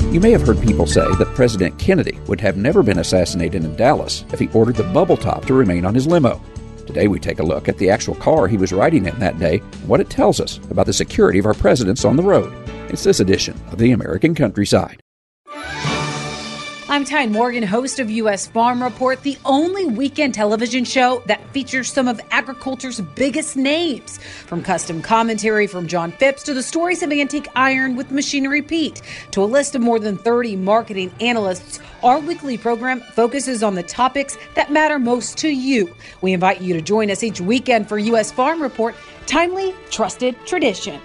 You may have heard people say that President Kennedy would have never been assassinated in Dallas if he ordered the bubble top to remain on his limo. Today we take a look at the actual car he was riding in that day and what it tells us about the security of our presidents on the road. It's this edition of the American Countryside. I'm Tyne Morgan, host of U.S. Farm Report, the only weekend television show that features some of agriculture's biggest names. From custom commentary from John Phipps to the stories of antique iron with Machinery Pete to a list of more than 30 marketing analysts, our weekly program focuses on the topics that matter most to you. We invite you to join us each weekend for U.S. Farm Report, timely, trusted tradition.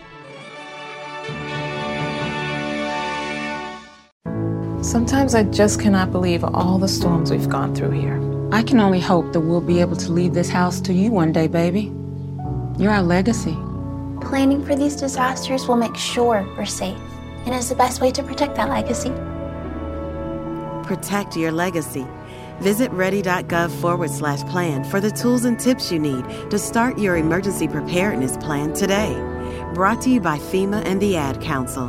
Sometimes I just cannot believe all the storms we've gone through here. I can only hope that we'll be able to leave this house to you one day, baby. You're our legacy. Planning for these disasters will make sure we're safe, and is the best way to protect that legacy. Protect your legacy. Visit ready.gov/plan for the tools and tips you need to start your emergency preparedness plan today. Brought to you by FEMA and the Ad Council.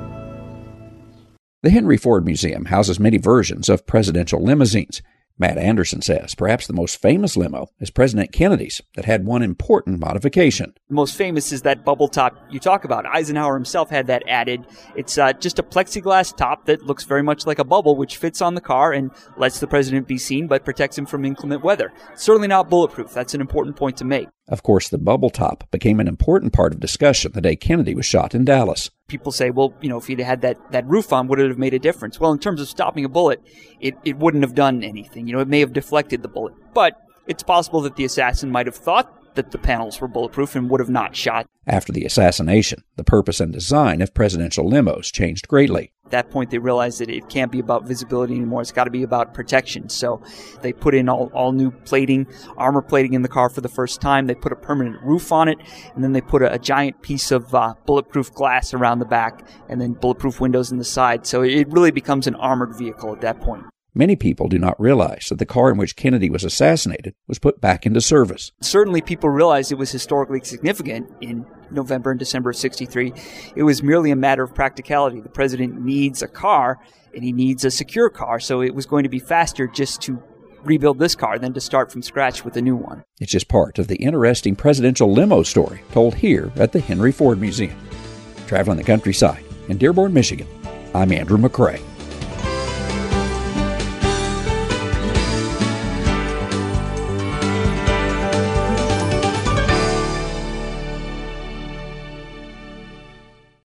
The Henry Ford Museum houses many versions of presidential limousines. Matt Anderson says perhaps the most famous limo is President Kennedy's that had one important modification. The most famous is that bubble top you talk about. Eisenhower himself had that added. It's just a plexiglass top that looks very much like a bubble, which fits on the car and lets the president be seen but protects him from inclement weather. It's certainly not bulletproof. That's an important point to make. Of course, the bubble top became an important part of discussion the day Kennedy was shot in Dallas. People say, well, if he'd had that roof on, would it have made a difference? Well, in terms of stopping a bullet, it wouldn't have done anything. It may have deflected the bullet. But it's possible that the assassin might have thought that the panels were bulletproof and would have not shot. After the assassination, the purpose and design of presidential limos changed greatly. At that point, they realized that it can't be about visibility anymore. It's got to be about protection. So they put in all new plating, armor plating in the car for the first time. They put a permanent roof on it, and then they put a giant piece of bulletproof glass around the back, and then bulletproof windows in the side. So it really becomes an armored vehicle at that point. Many people do not realize that the car in which Kennedy was assassinated was put back into service. Certainly people realized it was historically significant in November and December of '63. It was merely a matter of practicality. The president needs a car, and he needs a secure car, so it was going to be faster just to rebuild this car than to start from scratch with a new one. It's just part of the interesting presidential limo story told here at the Henry Ford Museum. Traveling the countryside in Dearborn, Michigan, I'm Andrew McCrae.